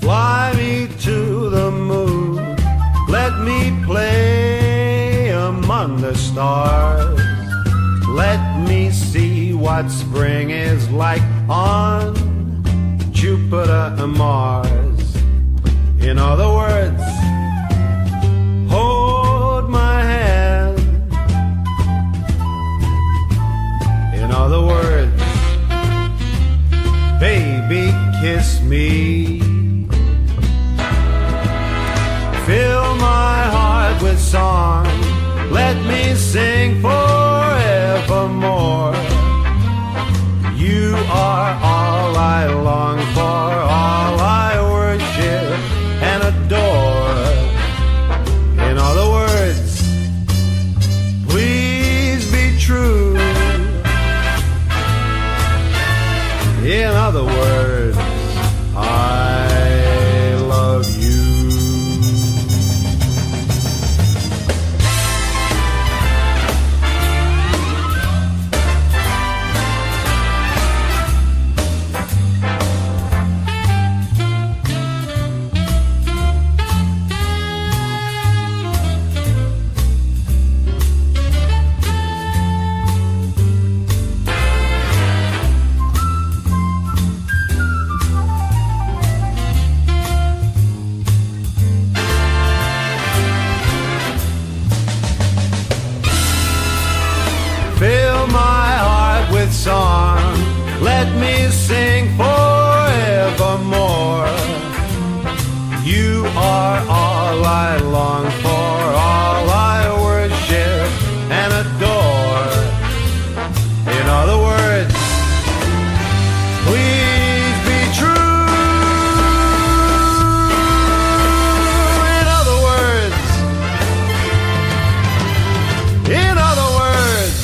Fly me to the moon, let me play among the stars. Let me see what spring is like on Jupiter and Mars. In other words, hold my hand. In other words, baby, kiss me. Fill my heart with song, let me sing forevermore. You are all I long for, all I worship and adore. In other words, please be true. In other words, I love you. Fill my heart with song, let me sing forevermore. You are all I long for, all I worship and adore. In other words, please be true. In other words, in other words,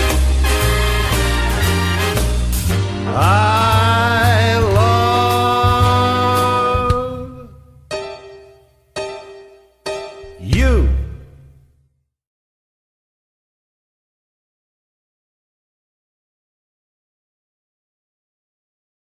I love you.